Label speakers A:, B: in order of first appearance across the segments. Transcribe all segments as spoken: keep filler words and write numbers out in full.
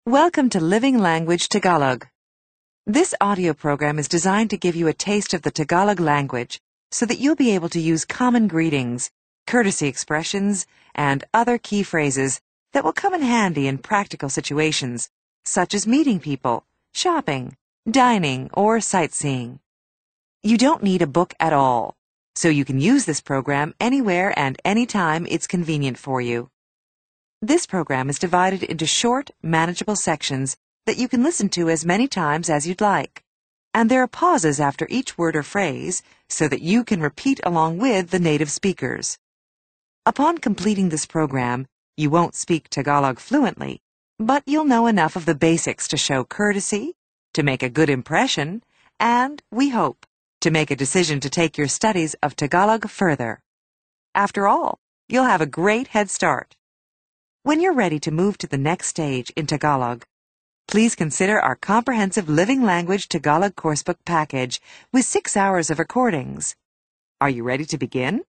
A: Welcome to Living Language Tagalog. This audio program is designed to give you a taste of the Tagalog language so that you'll be able to use common greetings, courtesy expressions, and other key phrases that will come in handy in practical situations, such as meeting people, shopping, dining, or sightseeing. You don't need a book at all, so you can use this program anywhere and anytime it's convenient for you. This program is divided into short, manageable sections that you can listen to as many times as you'd like. And there are pauses after each word or phrase so that you can repeat along with the native speakers. Upon completing this program, you won't speak Tagalog fluently, but you'll know enough of the basics to show courtesy, to make a good impression, and, we hope, to make a decision to take your studies of Tagalog further. After all, you'll have a great head start. When you're ready to move to the next stage in Tagalog, please consider our comprehensive Living Language Tagalog coursebook package with six hours of recordings. Are you ready to begin?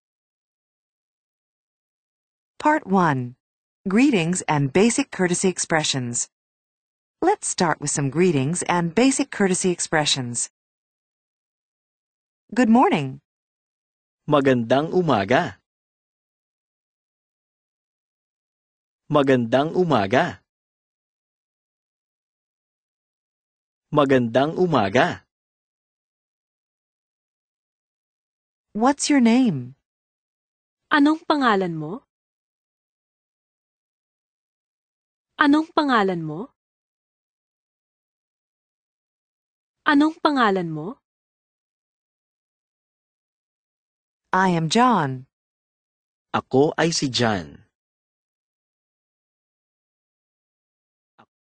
A: Part one. Greetings and Basic Courtesy Expressions. Let's start with some greetings and basic courtesy expressions. Good morning.
B: Magandang umaga. Magandang umaga. Magandang umaga.
A: What's your name?
C: Anong pangalan mo? Anong pangalan mo? Anong pangalan mo?
A: I am John.
B: Ako ay si John.